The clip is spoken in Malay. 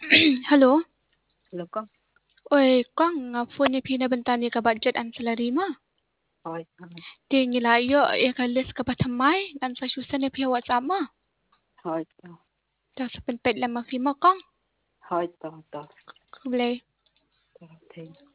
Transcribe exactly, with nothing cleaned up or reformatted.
Hello. Hello con. Ôi, con nga phone ni Pina bantani ka budget and salary mo. Thôi, thôi, Ti nilayo e ka list ka patamay nan sa susan ni Pia WhatsApp mo. thôi, to, Ta sa penpet lang mafi mo kong. thôi, to, to, Kublay. to, thì